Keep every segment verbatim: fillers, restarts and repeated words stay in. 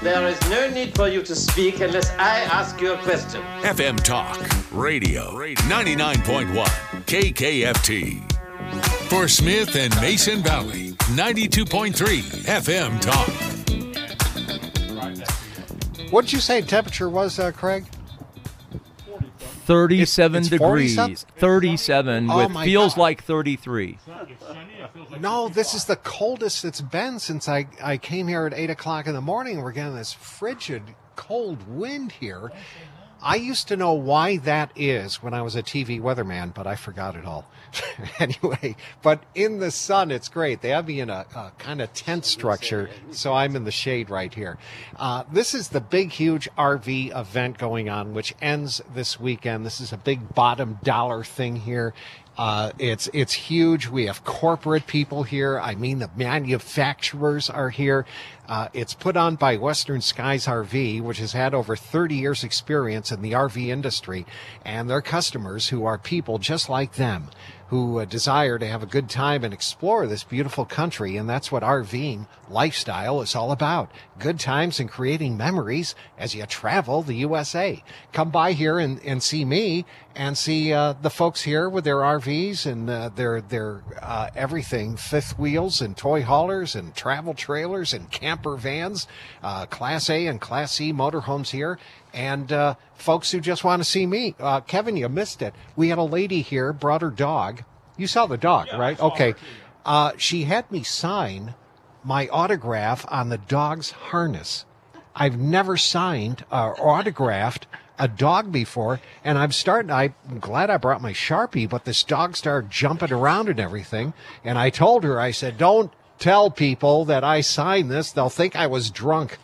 There is no need for you to speak unless I ask you a question. F M Talk Radio, ninety-nine point one K K F T. For Smith and Mason Valley, ninety-two point three F M Talk. What did you say temperature was, uh, Craig? thirty-seven It's- it's degrees. forty-something? thirty-seven, Oh, with my feels God. like thirty-three. No, this is the coldest it's been since I, I came here at eight o'clock in the morning. We're getting this frigid, cold wind here. I used to know why that is when I was a T V weatherman, but I forgot it all. Anyway, but in the sun, it's great. They have me in a, a kind of tent structure, so I'm in the shade right here. Uh, this is the big, huge R V event going on, which ends this weekend. This is a big bottom dollar thing here. Uh, it's it's huge. We have corporate people here. I mean, the manufacturers are here. Uh, it's put on by Western Skies R V, which has had over thirty years experience in the R V industry, and their customers, who are people just like them, who uh, desire to have a good time and explore this beautiful country. And that's what RVing lifestyle is all about. Good times and creating memories as you travel the U S A. Come by here and, and see me and see uh, the folks here with their R Vs and uh, their, their uh, everything, fifth wheels and toy haulers and travel trailers and camper vans, uh, Class A and Class C motorhomes here. And uh, folks who just want to see me. Uh, Kevin, you missed it. We had a lady here, brought her dog. You saw the dog, Yeah, right? I saw Okay. her too. Uh, she had me sign my autograph on the dog's harness. I've never signed or autographed a dog before, and I'm starting, I'm glad I brought my Sharpie, but this dog started jumping around and everything. And I told her, I said, don't tell people that I signed this. They'll think I was drunk.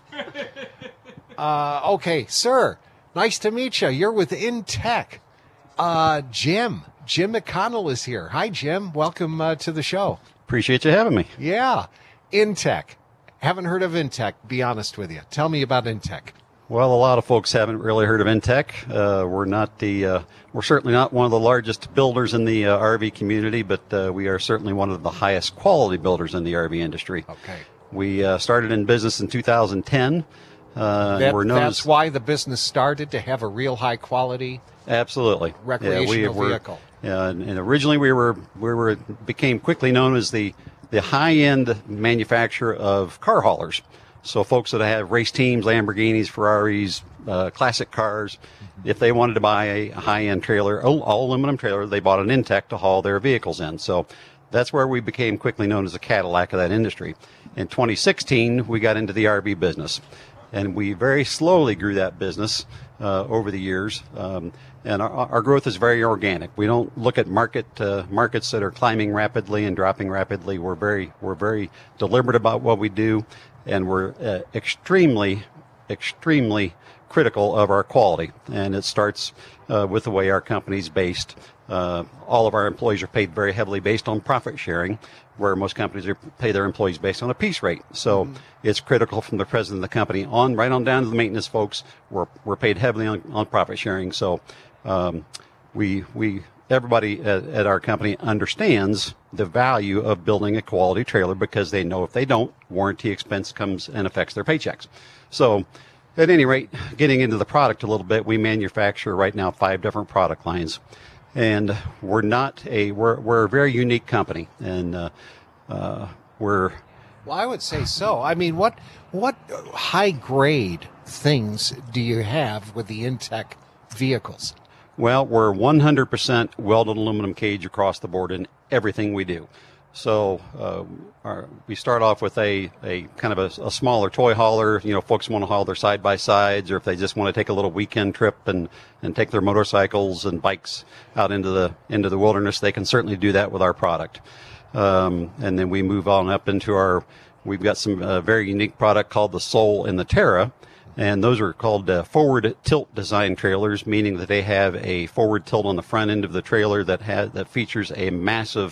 Uh, okay, sir, nice to meet you. You're with InTech. Uh, Jim, Jim McConnell is here. Hi, Jim. Welcome uh, to the show. Appreciate you having me. Yeah, InTech. Haven't heard of InTech, be honest with you. Tell me about InTech. Well, a lot of folks haven't really heard of InTech. Uh, we're not the, uh, we're certainly not one of the largest builders in the uh, R V community, but uh, we are certainly one of the highest quality builders in the R V industry. Okay. We uh, started in business in two thousand ten. Uh, That, we're known that's as, why the business started, to have a real high quality absolutely recreational yeah, we were, vehicle. Yeah, and, and originally we were we were became quickly known as the the high end manufacturer of car haulers. So folks that have race teams, Lamborghinis, Ferraris, uh, classic cars, if they wanted to buy a high end trailer, all, all aluminum trailer, they bought an InTech to haul their vehicles in. So that's where we became quickly known as the Cadillac of that industry. In twenty sixteen, we got into the R V business. And we very slowly grew that business uh, over the years, um, and our, our growth is very organic. We don't look at market uh, markets that are climbing rapidly and dropping rapidly. We're very we're very deliberate about what we do, and we're uh, extremely extremely critical of our quality. And it starts uh, with the way our company's based. Uh, all of our employees are paid very heavily based on profit sharing, where most companies are pay their employees based on a piece rate. So mm-hmm. it's critical from the president of the company on right on down to the maintenance folks. We're we're paid heavily on, on profit sharing. So um, we we everybody at, at our company understands the value of building a quality trailer, because they know if they don't, warranty expense comes and affects their paychecks. So at any rate, getting into the product a little bit, we manufacture right now five different product lines. And we're not a we're we're a very unique company, and uh, uh, we're. Well, I would say so. I mean, what what high grade things do you have with the InTech vehicles? Well, we're one hundred percent welded aluminum cage across the board in everything we do. So uh, our, we start off with a, a kind of a, a smaller toy hauler. You know, folks want to haul their side-by-sides, or if they just want to take a little weekend trip and, and take their motorcycles and bikes out into the into the wilderness, they can certainly do that with our product. Um, and then we move on up into our, we've got some uh, very unique product called the Soul and the Terra. And those are called uh, forward tilt design trailers, meaning that they have a forward tilt on the front end of the trailer that has that features a massive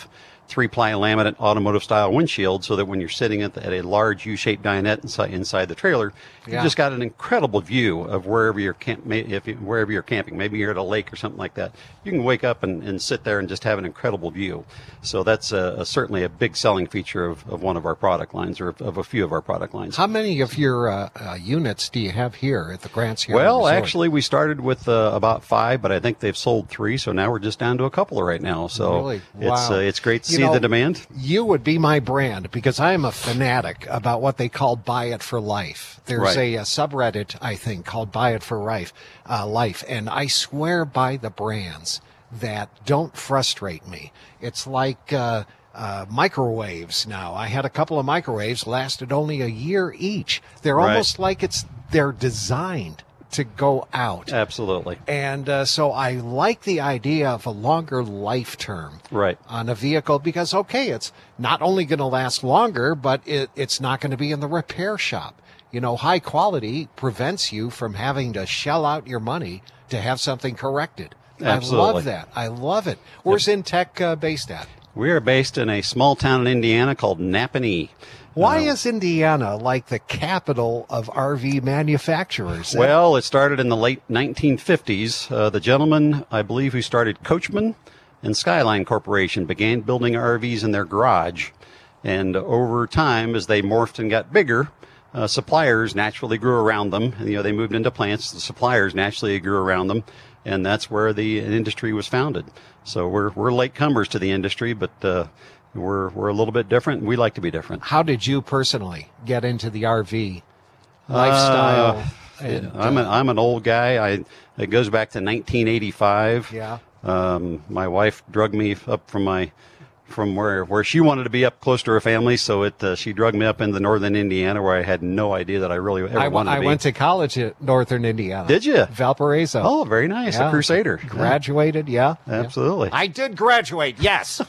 three-ply laminate automotive-style windshield, so that when you're sitting at, the, at a large U-shaped dinette inside, inside the trailer, Yeah. you just got an incredible view of wherever you're camp, may- if you, wherever you're camping. Maybe you're at a lake or something like that. You can wake up and, and sit there and just have an incredible view. So that's a, a, certainly a big selling feature of, of one of our product lines, or of, of a few of our product lines. How many of your uh, uh, units do you have here at the Grand Sierra Well, Resort? actually, we started with uh, about five, but I think they've sold three, so now we're just down to a couple right now. So Really? it's Wow. uh, it's great to You see know, the demand. You would be my brand, because I am a fanatic about what they call Buy It for Life. There's Right. a, a subreddit, I think, called Buy It for Life, uh, Life, and I swear by the brands that don't frustrate me. It's like uh, uh, microwaves now. I had a couple of microwaves, lasted only a year each. They're Right. almost like it's they're designed to go out. Absolutely. And uh, so I like the idea of a longer life term Right. on a vehicle, because, okay, it's not only going to last longer, but it, it's not going to be in the repair shop. You know, high quality prevents you from having to shell out your money to have something corrected. I Absolutely. love that. I love it. Where's Intech uh, based at? We are based in a small town in Indiana called Napanee. Why Uh, is Indiana like the capital of R V manufacturers? Well, it started in the late nineteen fifties. Uh, the gentleman, I believe, who started Coachman and Skyline Corporation began building R Vs in their garage. And over time, as they morphed and got bigger, uh, suppliers naturally grew around them. And, you know, they moved into plants. The suppliers naturally grew around them. And that's where the industry was founded. So we're, we're latecomers to the industry, but uh, we're, we're a little bit different. We like to be different. How did you personally get into the R V lifestyle? and, I'm, uh, a, I'm an old guy. I, it goes back to nineteen eighty-five. Yeah. Um, my wife drugged me up from my from where where she wanted to be up close to her family, so it uh, she drugged me up into northern Indiana, where I had no idea that I really ever I, wanted I to be. went to college at Northern Indiana. Did you? Valparaiso. Oh, very nice. Yeah. A Crusader. Graduated, yeah. Yeah, absolutely. I did graduate, yes.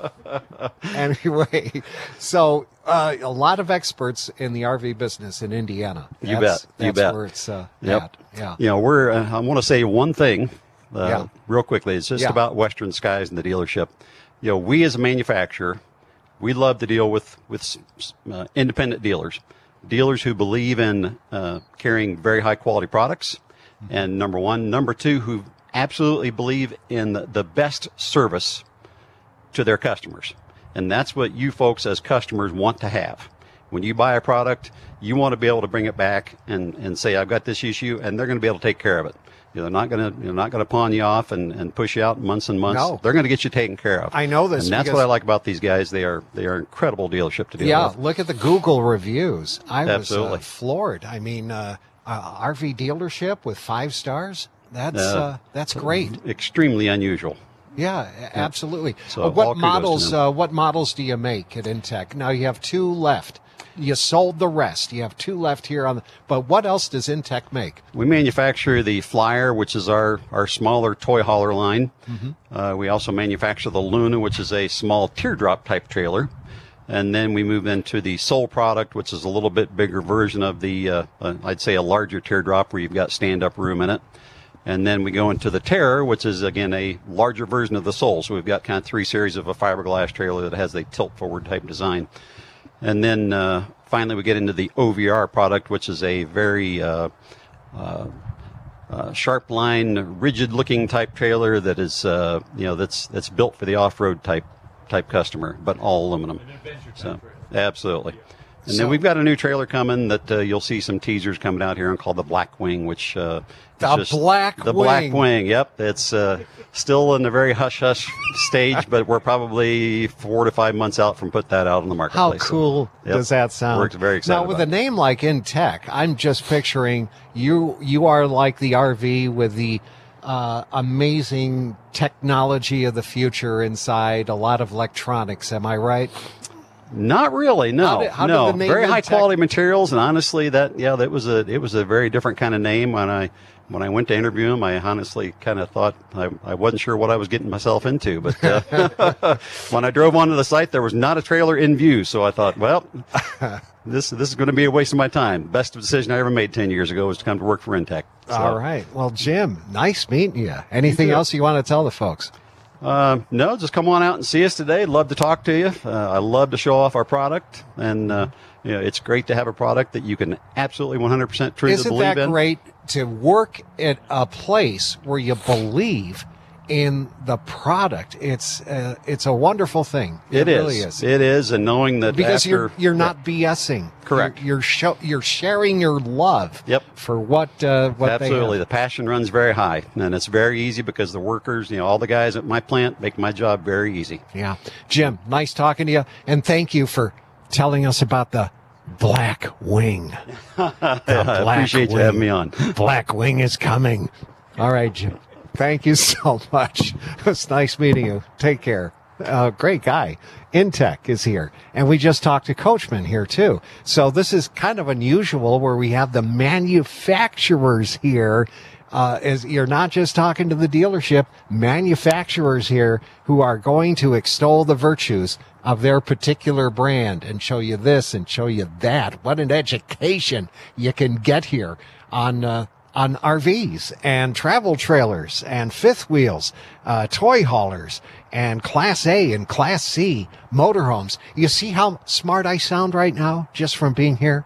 Anyway, so uh, a lot of experts in the R V business in Indiana. You That's- bet. You That's bet. where it's uh, Yep. at. Yeah. You know, we're. Uh, I want to say one thing, uh, Yeah. real quickly. It's just Yeah. about Western Skies and the dealership. You know, we as a manufacturer, we love to deal with with uh, independent dealers, dealers who believe in uh, carrying very high quality products, and number one, number two, who absolutely believe in the, the best service to their customers, and that's what you folks as customers want to have. When you buy a product, you want to be able to bring it back and, and say, I've got this issue, and they're going to be able to take care of it. You know, they're not going to they're not going to pawn you off and, and push you out months and months. No. They're going to get you taken care of. I know this and that's because- what I like about these guys. They are they are an incredible dealership to deal Yeah, with. look at the Google reviews. I was uh, Absolutely. floored. I mean, uh, uh, R V dealership with five stars. That's Uh, uh, that's great. Extremely unusual. Yeah, a- absolutely. So Uh, all what kudos to models? them. Uh, what models do you make at Intech? Now you have two left. You sold the rest. You have two left here on. The, but what else does Intech make? We manufacture the Flyer, which is our, our smaller toy hauler line. Mm-hmm. Uh, we also manufacture the Luna, which is a small teardrop type trailer. And then we move into the Soul product, which is a little bit bigger version of the, uh, uh, I'd say a larger teardrop where you've got stand-up room in it. And then we go into the Terror, which is, again, a larger version of the Soul. So we've got kind of three series of a fiberglass trailer that has a tilt-forward type design. And then uh, finally we get into the O V R product, which is a very uh, uh, uh, sharp line, rigid looking type trailer that is, uh, you know, that's that's built for the off-road type type customer, but all aluminum. So, absolutely. And So- then we've got a new trailer coming that uh, you'll see some teasers coming out here and called the Black Wing, which uh, The is Black the Wing. Black Wing. Yep, it's uh, still in a very hush hush stage, but we're probably four to five months out from put that out on the How marketplace. So, cool yep, does that sound? We're very excited. Now, with about a name like Intech, I'm just picturing you. You are like the R V with the uh, amazing technology of the future inside. A lot of electronics. Am I right? Not really, no, How did- how did no. the name Very high Intech- quality materials, and honestly, that yeah, that was a it was a very different kind of name. When I when I went to interview him, I honestly kind of thought I, I wasn't sure what I was getting myself into. But uh, when I drove onto the site, there was not a trailer in view, so I thought, well, this this is going to be a waste of my time. Best decision I ever made ten years ago was to come to work for Intech. So, All right. Well, Jim, nice meeting you. Anything too. else you want to tell the folks? Uh, no, just come on out and see us today. Love to talk to you. Uh, I love to show off our product, and uh, you know, it's great to have a product that you can absolutely one hundred percent truly Isn't believe that in. great to work at a place where you believe in the product? It's uh, it's a wonderful thing. It, it is. really is. It is, and knowing that Because after, you're you're not BSing. Correct. You're you're, show, you're sharing your love. Yep. For what uh, what Absolutely. they The passion runs very high, and it's very easy because the workers, you know, all the guys at my plant make my job very easy. have. Yeah, Jim, nice talking to you, and thank you for telling us about the Black Wing. The I Black appreciate you Wing. having me on. Black Wing is coming. All right, Jim. Thank you so much. It's nice meeting you. Take care. Uh, great guy. Intech is here. And we just talked to Coachman here, too. So this is kind of unusual where we have the manufacturers here. Uh, is you're not just talking to the dealership, manufacturers here who are going to extol the virtues of their particular brand and show you this and show you that. What an education you can get here on, uh, on R Vs and travel trailers and fifth wheels, uh, toy haulers and Class A and Class C motorhomes. You see how smart I sound right now just from being here?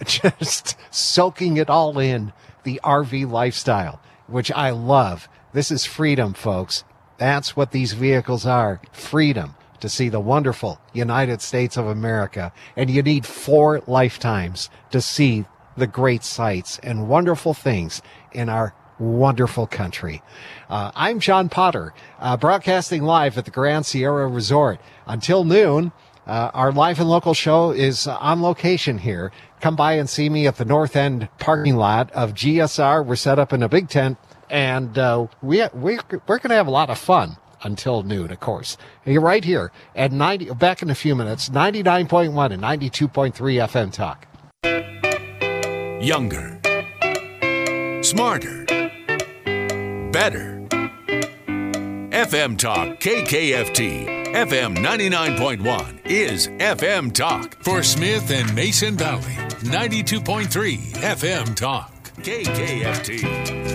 Just soaking it all in, the R V lifestyle, which I love. This is freedom, folks. That's what these vehicles are. Freedom to see the wonderful United States of America. And you need four lifetimes to see the great sights and wonderful things in our wonderful country. Uh, I'm John Potter, uh, broadcasting live at the Grand Sierra Resort. Until noon, uh, our live and local show is uh, on location here. Come by and see me at the North End parking lot of G S R. We're set up in a big tent, and uh, we, we, we're going to have a lot of fun until noon, of course. And you're right here at ninety, back in a few minutes, ninety-nine point one and ninety-two point three F M Talk. Younger, smarter, better. F M Talk K K F T, F M ninety-nine point one is F M Talk. For Smith and Mason Valley, ninety-two point three F M Talk, K K F T.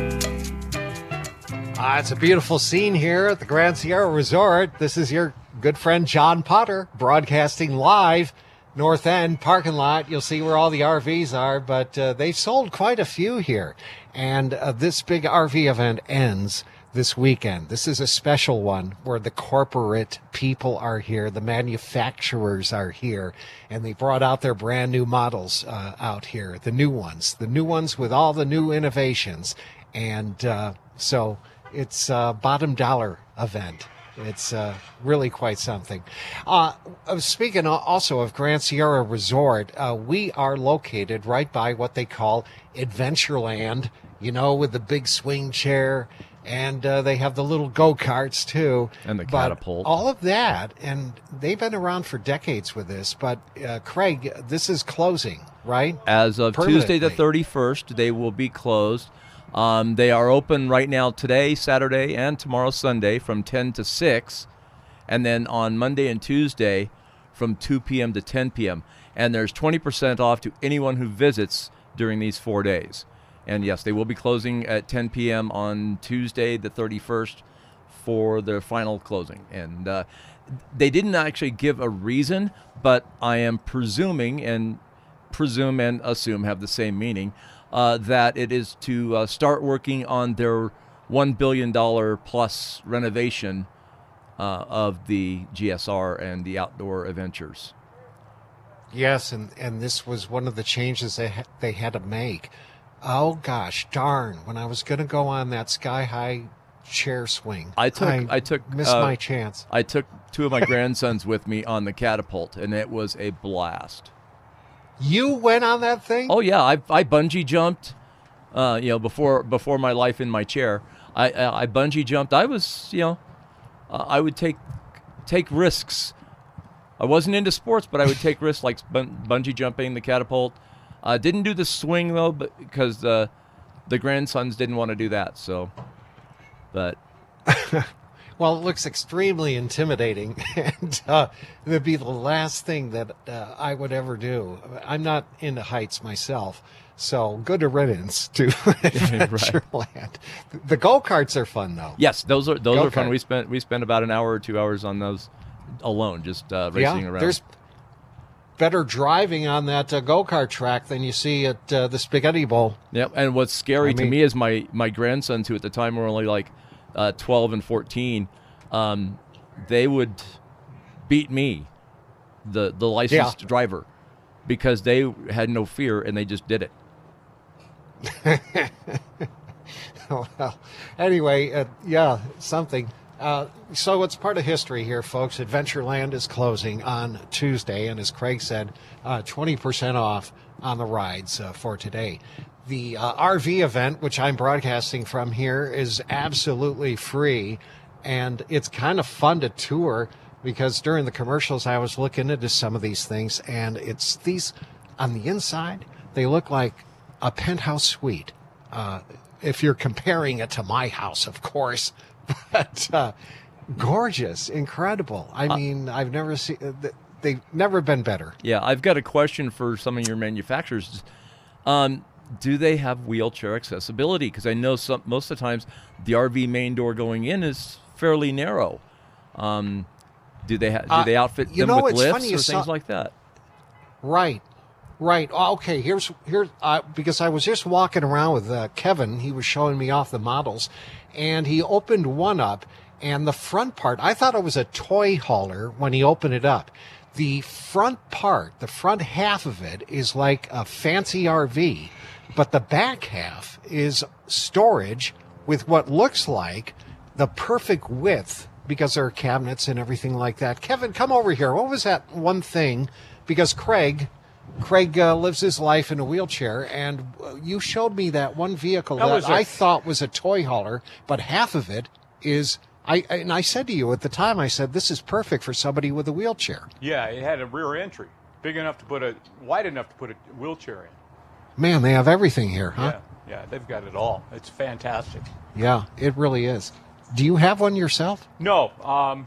Uh, it's a beautiful scene here at the Grand Sierra Resort. This is your good friend John Potter broadcasting live. North End parking lot. You'll see where all the R Vs are, but uh, they've sold quite a few here. And uh, this big R V event ends this weekend. This is a special one where the corporate people are here, the manufacturers are here, and they brought out their brand new models uh, out here, the new ones, the new ones with all the new innovations. And uh, so it's a bottom dollar event. It's uh, really quite something. Uh, speaking also of Grand Sierra Resort, uh, we are located right by what they call Adventureland, you know, with the big swing chair, and uh, they have the little go-karts too. And the But catapult. all of that, and they've been around for decades with this, but uh, Craig, this is closing, right? As of Tuesday the Permanently. thirty-first, they will be closed. Um, they are open right now today, Saturday, and tomorrow, Sunday, from ten to six. And then on Monday and Tuesday from two p.m. to ten p.m. And there's twenty percent off to anyone who visits during these four days. And yes, they will be closing at ten p.m. on Tuesday the thirty-first for their final closing. And uh, they didn't actually give a reason, but I am presuming, and presume and assume have the same meaning, uh, that it is to uh, start working on their one billion dollars plus renovation uh, of the G S R and the outdoor adventures. Yes, and, and this was one of the changes they ha- they had to make. Oh gosh, darn! When I was going to go on that sky high chair swing, I took I, took missed uh, my chance. I took two of my grandsons with me on the catapult, and it was a blast. You went on that thing? Oh yeah, I I bungee jumped. Uh, you know, before before my life in my chair, I I, I bungee jumped. I was you know, uh, I would take take risks. I wasn't into sports, but I would take risks like bun- bungee jumping, the catapult. I uh, didn't do the swing though, but because uh, the grandsons didn't want to do that. So, but Well, it looks extremely intimidating, and uh, it would be the last thing that uh, I would ever do. I'm not into heights myself, So good riddance to Adventureland. The go-karts are fun, though. Yes, those are those are fun. Go-kart. We spent we spent about an hour or two hours on those alone, just uh, racing Yeah, around. there's better driving on that uh, go-kart track than you see at uh, the Spaghetti Bowl. Yep, and what's scary I to mean- me is my my grandsons, who at the time were only like uh, twelve and fourteen, um, they would beat me, the the licensed Yeah. driver, because they had no fear and they just did it. Well, anyway, uh, yeah, something. Uh, so it's part of history here, folks. Adventureland is closing on Tuesday, and as Craig said, uh, twenty percent off on the rides uh, for today. The uh, R V event, which I'm broadcasting from here, is absolutely free, and it's kind of fun to tour because during the commercials I was looking into some of these things, and it's these on the inside, they look like a penthouse suite. Uh, if you're comparing it to my house, of course, but uh, gorgeous, incredible. I mean, I've never seen, uh, they've never been better. Yeah, I've got a question for some of your manufacturers. Um, do they have wheelchair accessibility? Because I know some most of the times the R V main door going in is fairly narrow. Um, do they ha- do Uh, they outfit you them know, with it's lifts funny you or saw- things like that? Right. Right. Oh, okay. Here's here uh, because I was just walking around with uh, Kevin. He was showing me off the models, and he opened one up, and the front part. I thought it was a toy hauler when he opened it up. The front part, the front half of it, is like a fancy R V, but the back half is storage with what looks like the perfect width because there are cabinets and everything like that. Kevin, come over here. What was that one thing? Because Craig. Craig uh, lives his life in a wheelchair, and uh, you showed me that one vehicle That that, was a- I thought was a toy hauler, but half of it is. I and I said to you at the time, I said this is perfect for somebody with a wheelchair. Yeah, it had a rear entry, big enough to put a, wide enough to put a wheelchair in. Man, they have everything here, huh? Yeah, yeah, they've got it all. It's fantastic. Yeah, it really is. Do you have one yourself? No, um,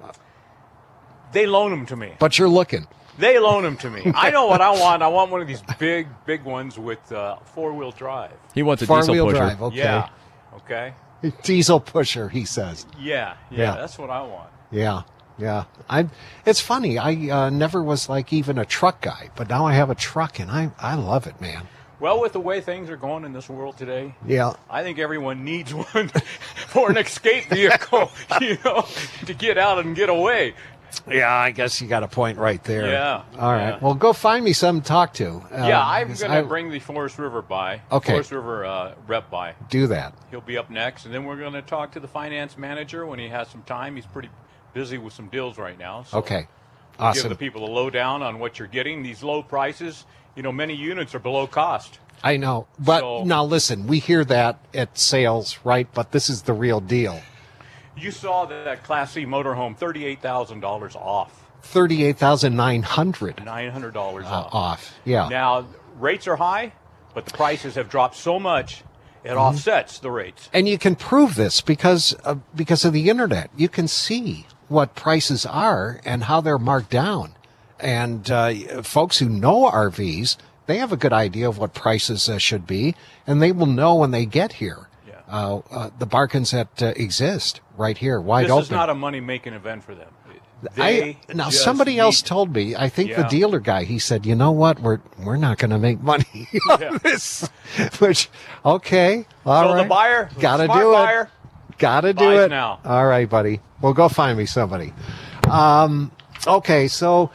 they loan them to me. But you're looking. They loan them to me. I know what I want. I want one of these big, big ones with uh, four-wheel drive. He wants a diesel Four-wheel pusher. drive, okay. Yeah. Okay. Diesel pusher, he says. Yeah, yeah, Yeah. that's what I want. Yeah, yeah. I. It's funny. I uh, never was like even a truck guy, but now I have a truck, and I I love it, man. Well, with the way things are going in this world today, Yeah. I think everyone needs one for an escape vehicle, you know, to get out and get away. Yeah, I guess you got a point right there. Yeah, All right. yeah. Well, go find me something to talk to. Uh, yeah, I'm because going I to bring the Forest River by. Okay. Forest River uh, rep by. do that. He'll be up next, and then we're going to talk to the finance manager when he has some time. He's pretty busy with some deals right now. So Okay. Give Awesome. the people a lowdown on what you're getting. These low prices, you know, many units are below cost. I know, but So- now listen. We hear that at sales, right? But this is the real deal. You saw that Class C motorhome, thirty-eight thousand dollars off, Thirty-eight thousand nine hundred nine hundred dollars uh, off. off. Yeah. Now, rates are high, but the prices have dropped so much, it Mm-hmm. offsets the rates. And you can prove this because uh, because of the internet. You can see what prices are and how they're marked down. And uh, folks who know R Vs, they have a good idea of what prices uh, should be, and they will know when they get here. Yeah. Uh, uh, the bargains that uh, exist right here, wide This open. is not a money-making event for them. I, They now just somebody else need- told me. I think the Yeah. dealer guy. He said, "You know what? We're we're not going to make money on Yeah. this." Which, okay, all So right. the buyer, Gotta smart do it. buyer, Gotta do buys it now. All right, buddy. Well, go find me somebody. Um, okay, so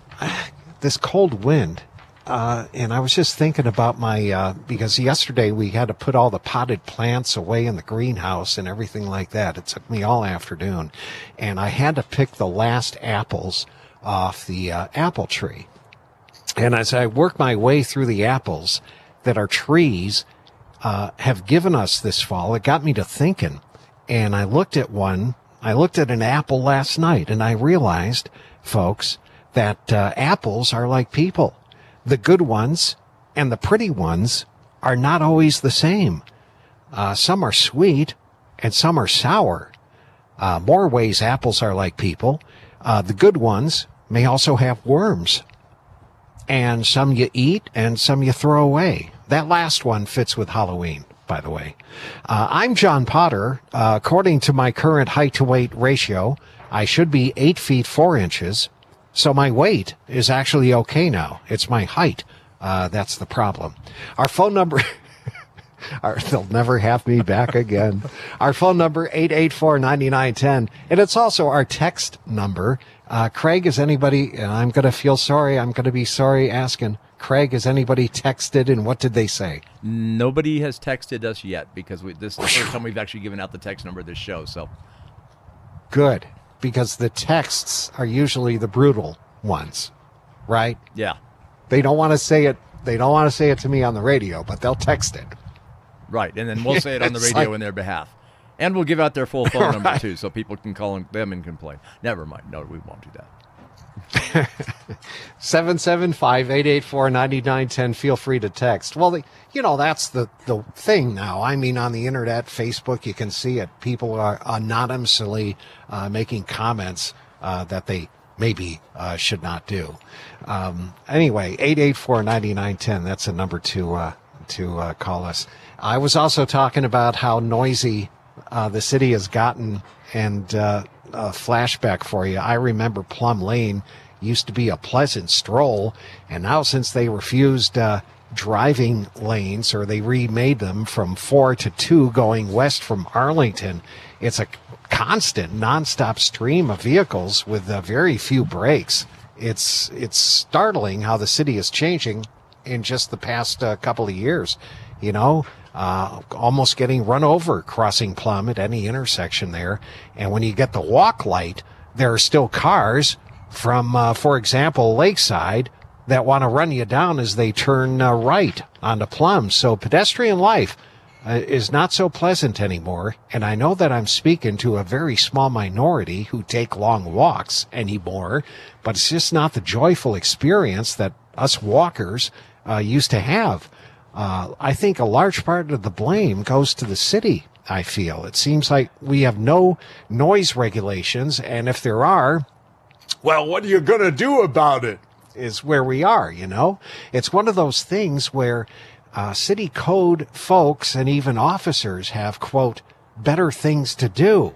this cold wind, uh, and I was just thinking about my uh, because yesterday we had to put all the potted plants away in the greenhouse and everything like that. It took me all afternoon, and I had to pick the last apples off the uh, apple tree. And as I work my way through the apples that our trees uh, have given us this fall, it got me to thinking. And I looked at one, I looked at an apple last night, and I realized, folks, that uh, apples are like people. The good ones and the pretty ones are not always the same. Uh, some are sweet and some are sour. Uh, more ways apples are like people. Uh, the good ones may also have worms. And some you eat and some you throw away. That last one fits with Halloween, by the way. Uh, I'm John Potter. Uh, according to my current height to weight ratio, I should be eight feet four inches. So my weight is actually okay now. It's my height. Uh, that's the problem. Our phone number... Our, they'll never have me back again. Our phone number, eight eight four, nine nine one zero. And it's also our text number. Uh, Craig, is anybody, and I'm going to feel sorry, I'm going to be sorry asking, Craig, has anybody texted and what did they say? Nobody has texted us yet because we, this is the first time we've actually given out the text number of this show. So good, because the texts are usually the brutal ones, right? Yeah. They don't want to say it. They don't want to say it to me on the radio, but they'll text it. Right, and then we'll say it on the It's radio like- in their behalf. And we'll give out their full phone number, Right. too, so people can call them and complain. Never mind. No, we won't do that. seven seven five, eight eight four, nine nine one zero. Feel free to text. Well, the, you know, that's the, the thing now. I mean, on the internet, Facebook, you can see it. People are anonymously uh, making comments uh, that they maybe uh, should not do. Um, anyway, eight eight four, nine nine one zero. That's a number to, uh, to uh, call us. I was also talking about how noisy uh, the city has gotten, and uh, a flashback for you. I remember Plum Lane used to be a pleasant stroll, and now since they refused uh, driving lanes, or they remade them from four to two going west from Arlington, it's a constant, nonstop stream of vehicles with uh, very few brakes. It's it's startling how the city is changing in just the past uh, couple of years. You know, uh, almost getting run over crossing Plum at any intersection there. And when you get the walk light, there are still cars from, uh, for example, Lakeside that want to run you down as they turn uh, right onto Plum. So pedestrian life uh, is not so pleasant anymore. And I know that I'm speaking to a very small minority who take long walks anymore, but it's just not the joyful experience that us walkers uh, used to have. Uh, I think a large part of the blame goes to the city, I feel. It seems like we have no noise regulations, and if there are, well, what are you going to do about it, is where we are, you know? It's one of those things where uh, city code folks and even officers have, quote, better things to do.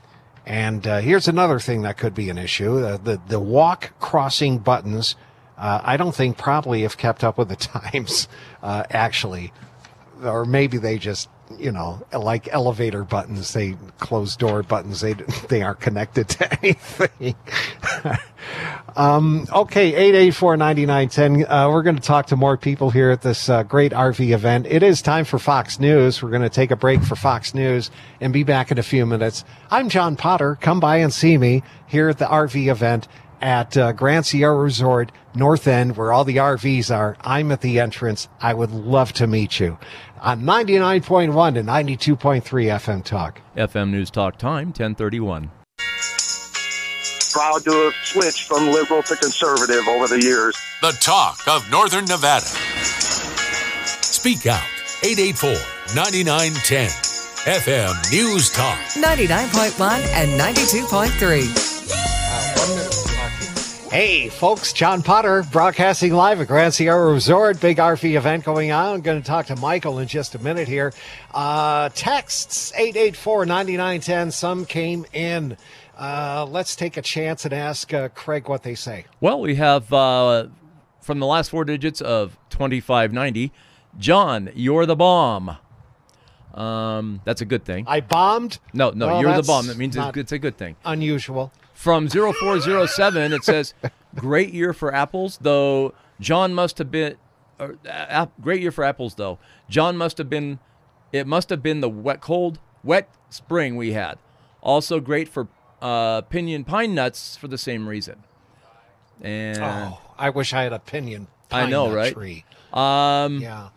And uh, here's another thing that could be an issue. Uh, the, the walk crossing buttons, uh, I don't think probably have kept up with the times, uh, actually. Or maybe they just, you know, like elevator buttons, they closed door buttons, they they aren't connected to anything. um, okay, eight eight four, nine nine one zero. Uh, we're going to talk to more people here at this uh, great R V event. It is time for Fox News. We're going to take a break for Fox News and be back in a few minutes. I'm John Potter. Come by and see me here at the R V event at uh, Grand Sierra Resort, North End, where all the R Vs are. I'm at the entrance. I would love to meet you on ninety-nine point one to ninety-two point three F M Talk. F M News Talk time, ten thirty-one. Proud to have switched from liberal to conservative over the years. The talk of Northern Nevada. Speak out. eight eight four, nine nine one zero. F M News Talk. ninety-nine point one and ninety-two point three. Hey, folks, John Potter broadcasting live at Grand Sierra Resort. Big R V event going on. I'm going to talk to Michael in just a minute here. Uh, texts, eight eight four, nine nine one zero. Some came in. Uh, let's take a chance and ask uh, Craig what they say. Well, we have uh, from the last four digits of twenty-five ninety, John, you're the bomb. Um, that's a good thing. I bombed? No, no, Well, you're the that's bomb. That means it's, not it's a good thing. Unusual. From zero four zero seven, it says, great year for apples, though John must have been, or, uh, great year for apples, though. John must have been, it must have been the wet, cold, wet spring we had. Also great for uh, pinyon pine nuts for the same reason. And Oh, I wish I had a pinyon I pine know, nut right? tree. Um, Yeah.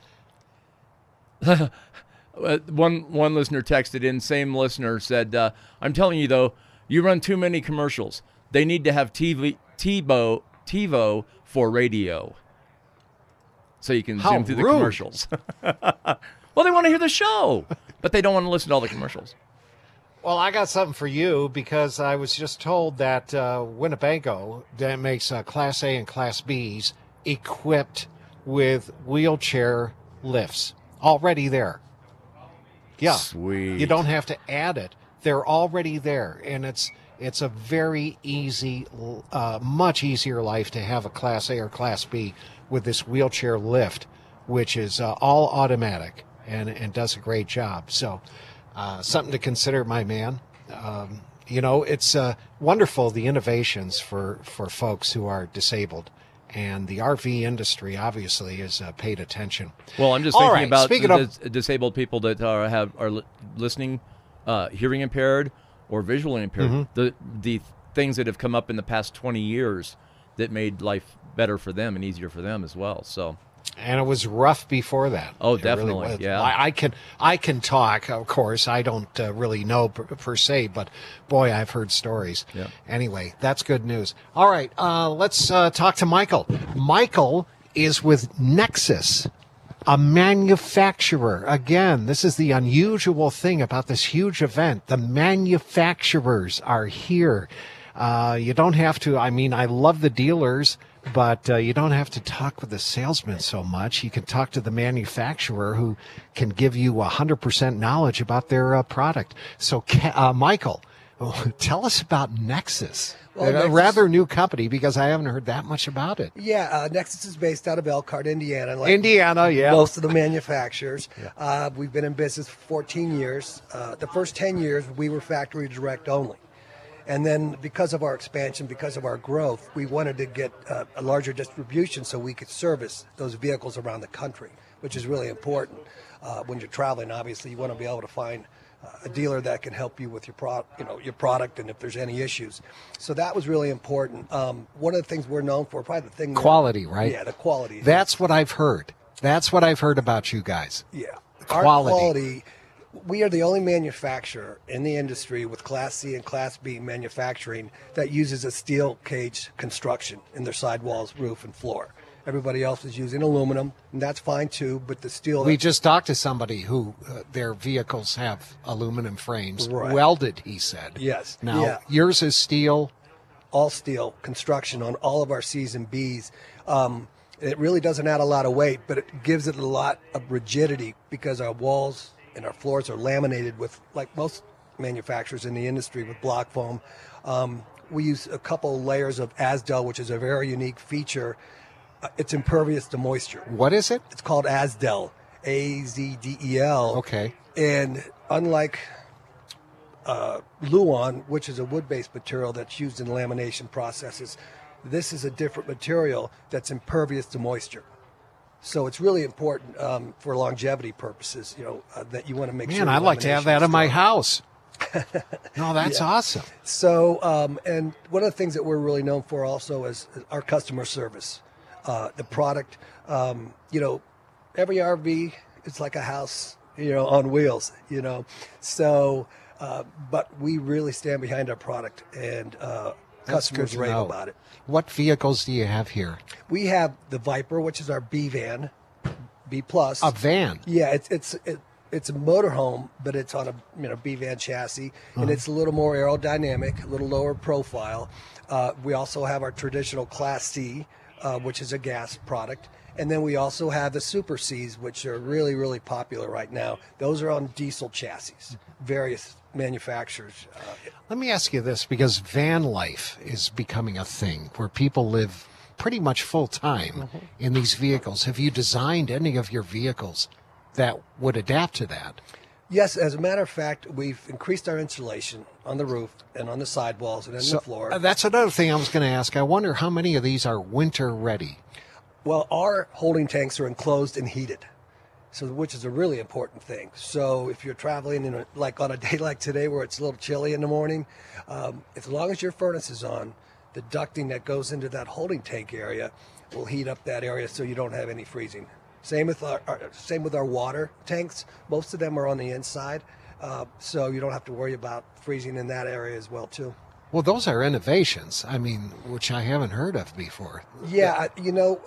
Uh, one one listener texted in, same listener said, uh, I'm telling you, though, you run too many commercials. They need to have T V, TiVo, TiVo for radio. So you can How zoom through the rude. commercials. Well, they want to hear the show, but they don't want to listen to all the commercials. Well, I got something for you because I was just told that uh, Winnebago that makes uh, Class A and Class Bs equipped with wheelchair lifts already there. Yeah. Sweet. You don't have to add it. They're already there, and it's it's a very easy, uh, much easier life to have a Class A or Class B with this wheelchair lift, which is uh, all automatic and, and does a great job. So uh, something to consider, my man. Um, you know, it's uh, wonderful, the innovations for, for folks who are disabled. And the R V industry, obviously, has uh, paid attention. Well, I'm just All thinking right, about speaking the of- dis- disabled people that are, have, are li- listening, uh, hearing impaired, or visually impaired. Mm-hmm. The the things that have come up in the past twenty years that made life better for them and easier for them as well. So, And it was rough before that. Oh, It really definitely, was. yeah. I, I can I can talk, of course. I don't uh, really know per, per se, but boy, I've heard stories. Yeah. Anyway, that's good news. All right, uh, let's uh, talk to Michael. Michael is with Nexus, a manufacturer. Again, this is the unusual thing about this huge event. The manufacturers are here. Uh, you don't have to, I mean, I love the dealers, but uh, you don't have to talk with the salesman so much. You can talk to the manufacturer who can give you one hundred percent knowledge about their uh, product. So, uh, Michael, tell us about Nexus. Well, a Nexus- rather new company because I haven't heard that much about it. Yeah, uh, Nexus is based out of Elkhart, Indiana. Like Indiana, yeah. Most of the manufacturers. Uh, we've been in business for fourteen years. Uh, the first ten years, we were factory direct only. And then because of our expansion, because of our growth, we wanted to get uh, a larger distribution so we could service those vehicles around the country, which is really important. Uh, when you're traveling, obviously, you want to be able to find uh, a dealer that can help you with your pro- you know, your product and if there's any issues. So that was really important. Um, one of the things we're known for, probably the thing... that- Quality, right? Yeah, the quality. That's what I've heard. That's what I've heard about you guys. Yeah. Quality. Our quality, we are the only manufacturer in the industry with Class C and Class B manufacturing that uses a steel cage construction in their sidewalls, roof, and floor. Everybody else is using aluminum, and that's fine too, but the steel... We just talked to somebody who uh, their vehicles have aluminum frames, Right. welded, he said. Yes. Now, Yeah. yours is steel. all steel construction on all of our C's and B's. Um, it really doesn't add a lot of weight, but it gives it a lot of rigidity because our walls and our floors are laminated with, like most manufacturers in the industry, with block foam. Um, we use a couple layers of Asdel, which is a very unique feature. Uh, it's impervious to moisture. What is it? It's called Asdel, A Z D E L. Okay. And unlike uh, Luan, which is a wood-based material that's used in lamination processes, this is a different material that's impervious to moisture. So it's really important um, for longevity purposes, you know, uh, that you want to make sure. Man, the I'd like to have lamination that is in my strong. house. No, that's Yeah. awesome. So, um, and one of the things that we're really known for also is our customer service. Uh, the product, um, you know, every R V is like a house, you know, on wheels, you know. So, uh, but we really stand behind our product, and uh, That's good customers to rave know. about it. What vehicles do you have here? We have the Viper, which is our B van, B plus. A van. Yeah, it's it's it, it's a motorhome, but it's on a you know B van chassis, Uh-huh. and it's a little more aerodynamic, a little lower profile. Uh, we also have our traditional Class C, uh, which is a gas product, and then we also have the Super Cs, which are really really popular right now. Those are on diesel chassis, various manufacturers. Uh, Let me ask you this, because van life is becoming a thing where people live pretty much full time Mm-hmm. in these vehicles. Have you designed any of your vehicles that would adapt to that? Yes, as a matter of fact, we've increased our insulation on the roof and on the sidewalls and on So the floor. uh, that's another thing I was going to ask. I wonder how many of these are winter ready. Well, our holding tanks are enclosed and heated, so which is a really important thing. So if you're traveling in a, like on a day like today where it's a little chilly in the morning, um, as long as your furnace is on, the ducting that goes into that holding tank area will heat up that area so you don't have any freezing. Same with our, our same with our water tanks. Most of them are on the inside, uh, so you don't have to worry about freezing in that area as well too. Well, those are innovations, I mean, which I haven't heard of before. Yeah, I- you know,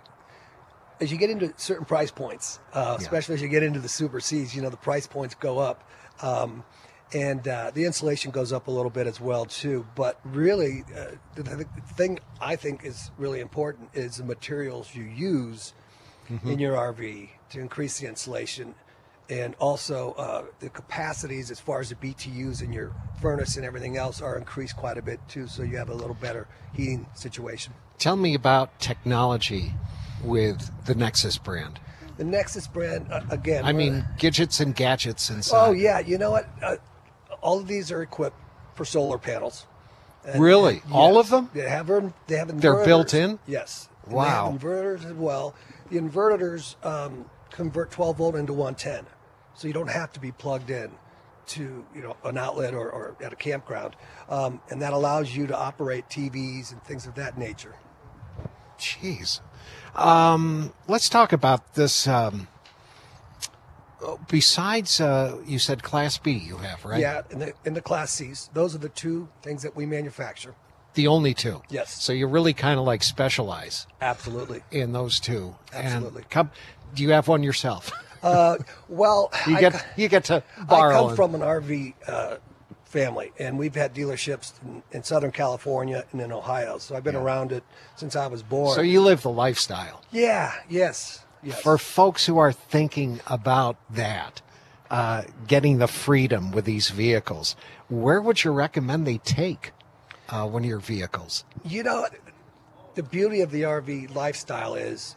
as you get into certain price points, uh, Yeah. especially as you get into the Super Cs, you know, the price points go up. Um, and uh, the insulation goes up a little bit as well, too. But really, uh, the, the thing I think is really important is the materials you use in your R V to increase the insulation. And also uh, the capacities as far as the B T Us in your furnace and everything else are increased quite a bit too, so you have a little better heating situation. Tell me about technology with the Nexus brand. The Nexus brand, uh, again... I mean, gadgets and gadgets inside. Oh, yeah. You know what? Uh, all of these are equipped for solar panels. And, really? and, all yes, of them? They have, they have inverters. They're built in? Yes. And wow. They have inverters as well. The inverters um, convert twelve volt into one ten. So you don't have to be plugged in to, you know, an outlet or, or at a campground. Um, and that allows you to operate T Vs and things of that nature. Jeez. Um, let's talk about this. Um, besides, uh, you said Class B you have, right? Yeah, in the, in the Class Cs. Those are the two things that we manufacture. The only two? Yes. So you really kind of like specialize. Absolutely. In those two. Absolutely. And come, do you have one yourself? Uh, well, you I, get you get to borrow. I come and, from an R V uh, family, and we've had dealerships in, in Southern California and in Ohio. So I've been yeah. around it since I was born. So you live the lifestyle. Yeah. Yes. Yes. For folks who are thinking about that, uh, getting the freedom with these vehicles, where would you recommend they take uh, one of your vehicles? You know, the beauty of the R V lifestyle is,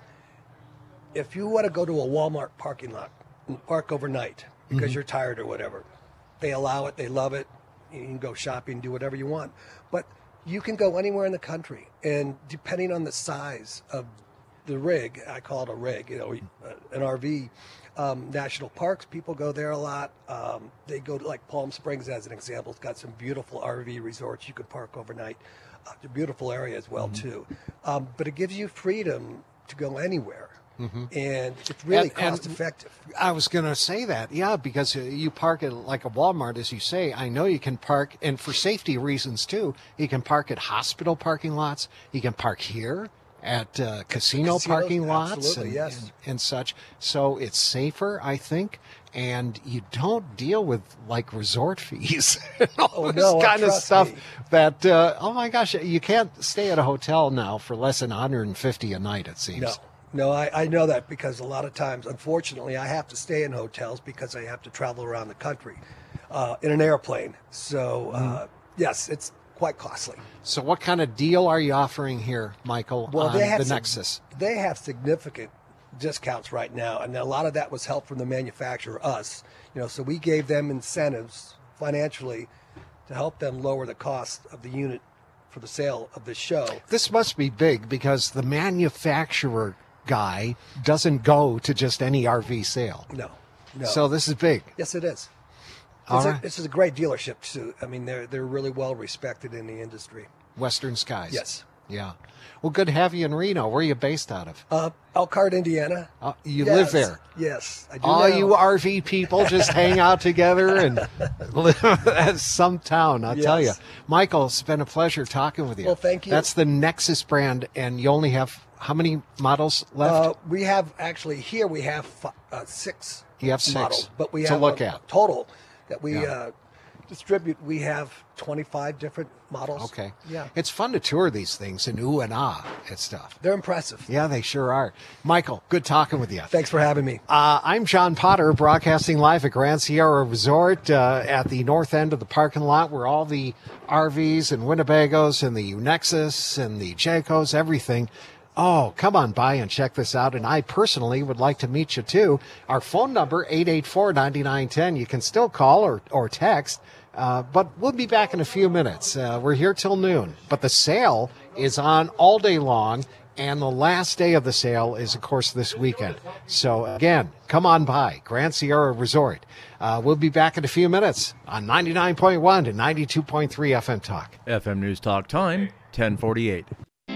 if you want to go to a Walmart parking lot and park overnight because mm-hmm. you're tired or whatever, they allow it, they love it. You can go shopping, do whatever you want. But you can go anywhere in the country, and depending on the size of the rig, I call it a rig, you know, an R V, um, national parks, people go there a lot. Um, they go to, like Palm Springs as an example. It's got some beautiful R V resorts you can park overnight. Uh, it's a beautiful area as well, mm-hmm. too. Um, but it gives you freedom to go anywhere. Mm-hmm. And it's really and, cost and effective. I was going to say that, yeah, because you park at like a Walmart, as you say. I know you can park, and for safety reasons too, you can park at hospital parking lots. You can park here at uh, casino Casinos, parking lots and, yes. and, and such. So it's safer, I think, and you don't deal with like resort fees and all oh, this no, kind of stuff me. that, uh, oh my gosh, you can't stay at a hotel now for less than one hundred fifty dollars a night, it seems. No. No, I, I know that because a lot of times, unfortunately, I have to stay in hotels because I have to travel around the country uh, in an airplane. So, uh, mm. yes, it's quite costly. So what kind of deal are you offering here, Michael, well, on they have the some, Nexus? They have significant discounts right now, and a lot of that was help from the manufacturer, us. You know, so we gave them incentives financially to help them lower the cost of the unit for the sale of the show. This must be big because the manufacturer guy doesn't go to just any R V sale. No, no. So this is big. Yes, it is. All it's right. a, this is a great dealership too. I mean, they're they're really well respected in the industry. Western Skies. Yes. Yeah. Well, good to have you in Reno. Where are you based out of? Uh, Elkhart, Indiana. Uh, you yes. live there. Yes, I do. All now. you R V people just hang out together and live at some town. I'll yes. tell you, Michael. It's been a pleasure talking with you. Well, thank you. That's the Nexus brand, and you only have how many models left? Uh, we have actually here we have uh, six. You have six models, but we to have look a, at a total that we yeah. uh, distribute. We have twenty-five different models. Okay. Yeah. It's fun to tour these things and ooh and ah and stuff. They're impressive. Yeah, they sure are. Michael, good talking with you. Thanks for having me. Uh, I'm John Potter, broadcasting live at Grand Sierra Resort uh, at the north end of the parking lot where all the R Vs and Winnebagos and the Nexus and the Jaycos, everything. Oh, come on by and check this out. And I personally would like to meet you, too. Our phone number, eight eight four, nine nine one zero. You can still call or, or text, uh, but we'll be back in a few minutes. Uh, we're here till noon. But the sale is on all day long, and the last day of the sale is, of course, this weekend. So, again, come on by, Grand Sierra Resort. Uh, we'll be back in a few minutes on ninety-nine point one and ninety-two point three F M Talk. F M News Talk time, ten forty-eight.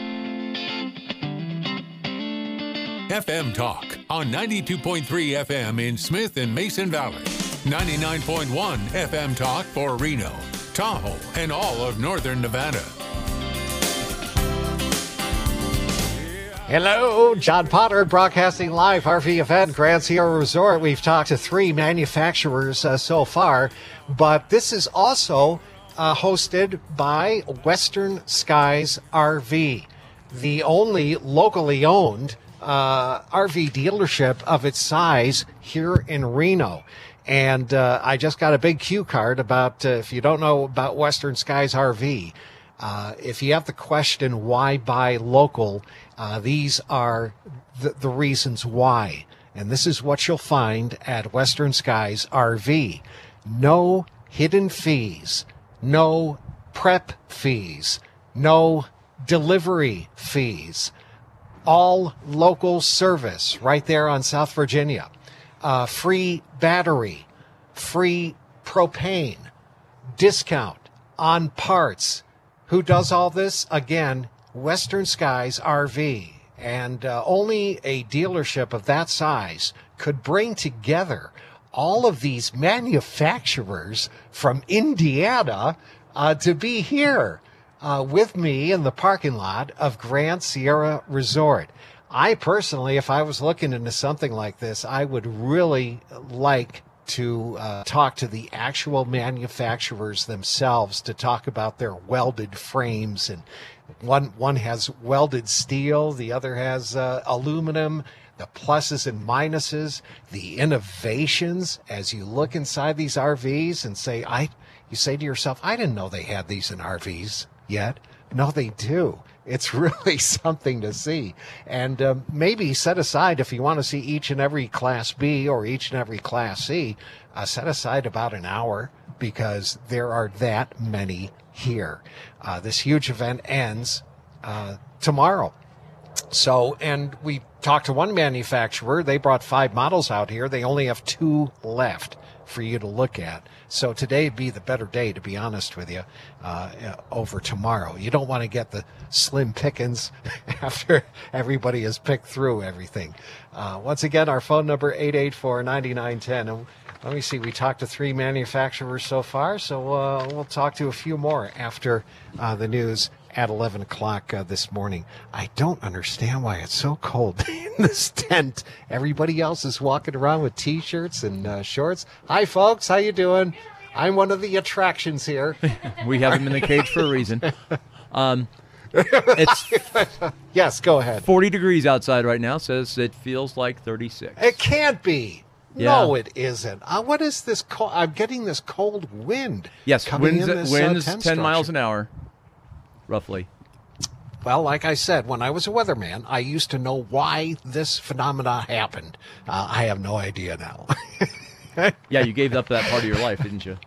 F M Talk on ninety-two point three F M in Smith and Mason Valley. ninety-nine point one F M Talk for Reno, Tahoe, and all of northern Nevada. Hello, John Potter, broadcasting live, R V event, Grand Sierra Resort. We've talked to three manufacturers uh, so far, but this is also uh, hosted by Western Skies R V, the only locally owned uh, R V dealership of its size here in Reno. And uh, I just got a big cue card about, uh, if you don't know about Western Skies R V, uh, if you have the question, why buy local, uh, these are the, the reasons why. And this is what you'll find at Western Skies R V. No hidden fees, no prep fees, no delivery fees, all local service right there on South Virginia. Uh, free battery, free propane, discount on parts. Who does all this? Again, Western Skies R V. And uh, only a dealership of that size could bring together all of these manufacturers from Indiana uh, to be here uh, with me in the parking lot of Grand Sierra Resort. I personally, if I was looking into something like this, I would really like to uh, talk to the actual manufacturers themselves to talk about their welded frames. And one one has welded steel, the other has uh, aluminum, the pluses and minuses, the innovations as you look inside these R Vs and say, I, you say to yourself, I didn't know they had these in R Vs yet. No, they do. It's really something to see. And um, maybe set aside, if you want to see each and every Class B or each and every Class C, uh, set aside about an hour because there are that many here. Uh, this huge event ends uh, tomorrow. So, and we talked to one manufacturer. They brought five models out here. They only have two left for you to look at. So today would be the better day, to be honest with you, uh, over tomorrow. You don't want to get the slim pickings after everybody has picked through everything. Uh, once again, our phone number, eight eight four, nine nine one zero. And let me see, we talked to three manufacturers so far, so uh, we'll talk to a few more after uh, the news at eleven o'clock uh, this morning. I don't understand why it's so cold in this tent. Everybody else is walking around with T-shirts and uh, shorts. Hi, folks. How you doing? I'm one of the attractions here. We have him in the cage for a reason. Um, it's yes, go ahead. forty degrees outside right now. Says it feels like thirty-six. It can't be. Yeah. No, it isn't. Uh, what is this cold? I'm getting this cold wind. Yes, coming winds, in this, winds uh, ten structure. miles an hour, roughly. Well, like I said, when I was a weatherman, I used to know why this phenomena happened. Uh, I have no idea now. Yeah, you gave up that part of your life, didn't you?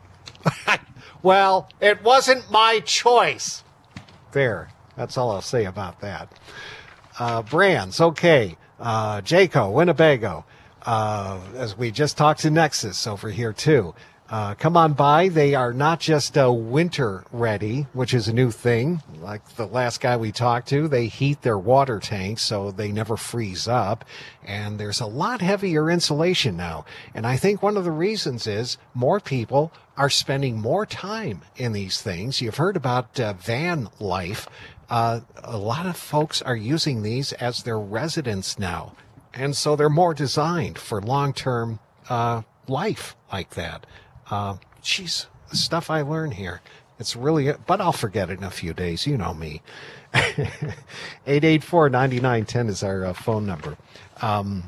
Well, it wasn't my choice. There. That's all I'll say about that. Uh, brands, okay. Uh, Jayco, Winnebago. Uh, as we just talked to Nexus over here, too. Uh, come on by. They are not just uh, winter ready, which is a new thing. Like the last guy we talked to, they heat their water tanks so they never freeze up. And there's a lot heavier insulation now. And I think one of the reasons is more people are spending more time in these things. You've heard about uh, van life. Uh, a lot of folks are using these as their residence now. And so they're more designed for long-term uh, life like that. Uh, geez, the stuff I learn here. It's really, but I'll forget it in a few days. You know me. eight eight four, nine nine one zero is our uh, phone number. Um,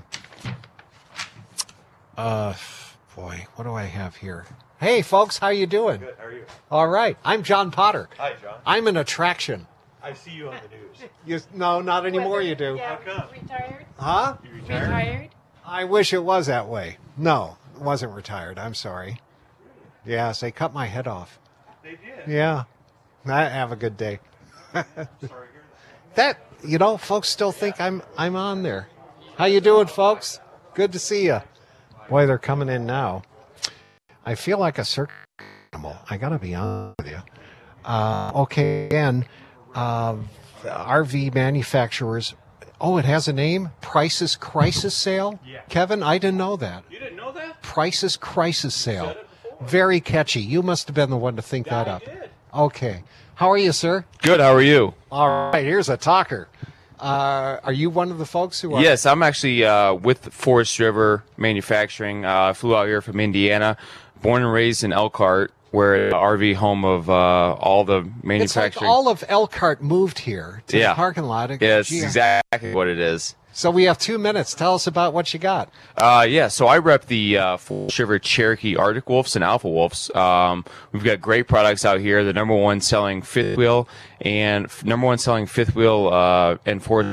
uh, boy, what do I have here? Hey, folks, how you doing? Good, how are you? All right. I'm John Potter. Hi, John. I'm an attraction. I see you on the news. You, no, not anymore you do. How come? Retired? Huh? You retired? Retired? I wish it was that way. No, it wasn't retired. I'm sorry. Yes, they cut my head off. They did? Yeah. I have a good day. Sorry to hear that. That, you know, folks still think I'm I'm on there. How you doing, folks? Good to see you. Boy, they're coming in now. I feel like a circus animal. I got to be honest with you. Uh, okay, again, uh, R V manufacturers. Oh, it has a name? Price's Crisis Sale? Yeah. Kevin, I didn't know that. You didn't know that? Price's Crisis Sale. said it before. Very catchy. You must have been the one to think Yeah, that I up. did. Okay. How are you, sir? Good. How are you? All right. Here's a talker. Uh, are you one of the folks who are? Yes, I'm actually uh, with Forest River Manufacturing. Uh, I flew out here from Indiana, born and raised in Elkhart. we're the R V home of uh, all the It's like manufacturing. all of Elkhart moved here to yeah. the parking lot. at Yeah, it's G R. exactly what it is. So we have two minutes. Tell us about what you got. Uh, yeah, so I rep the uh, full shiver Cherokee Arctic Wolves and Alpha Wolves. Um, we've got great products out here. The number one selling fifth wheel and f- number one selling fifth wheel uh, and fourth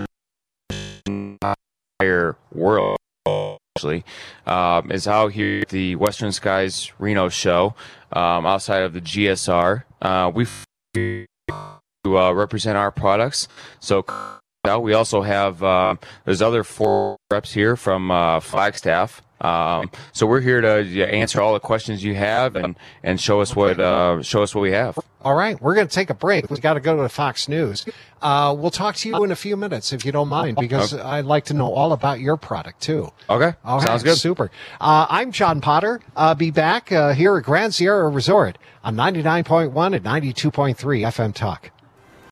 entire world. Actually, um, is out here at the Western Skies Reno show um, outside of the G S R. Uh, we f- to uh, represent our products. So. We also have uh, there's other four reps here from uh, Flagstaff, um, so we're here to yeah, answer all the questions you have and, and show us what uh, show us what we have. All right, we're going to take a break. We've got to go to Fox News. Uh, we'll talk to you in a few minutes if you don't mind, because okay. I'd like to know all about your product too. Okay, all right, sounds good. Super. Uh, I'm John Potter. I'll be back uh, here at Grand Sierra Resort on ninety-nine point one and ninety-two point three F M Talk.